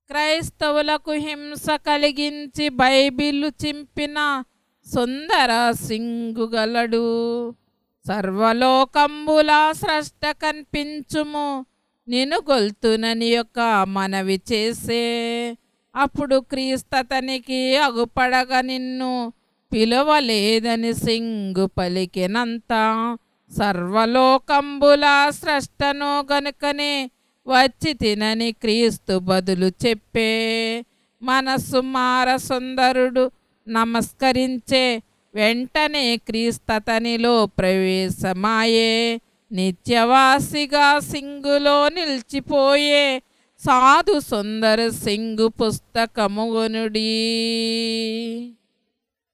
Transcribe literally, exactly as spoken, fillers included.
క్రైస్తవులకు హింస కలిగించి బైబిలు చింపిన సుందర సింగుగలడు. సర్వలోకంబుల స్రష్ట కనిపించుము నిన్ను గొల్తునని యొక్క మనవి చేసే. అప్పుడు క్రీస్తతనికి అగుపడగా నిన్ను పిలువలేదని సింగు పలికినంత. సర్వలోకంబుల స్రష్టను గనుకనే వచ్చి తినని క్రీస్తు బదులు చెప్పే. మనస్సు మార సుందరుడు నమస్కరించే వెంటనే క్రీస్తతనిలో ప్రవేశమాయే. నిత్యవాసిగా సింగులో నిలిచిపోయే సాధు సుందర సింగు పుస్తకముగొనుడి.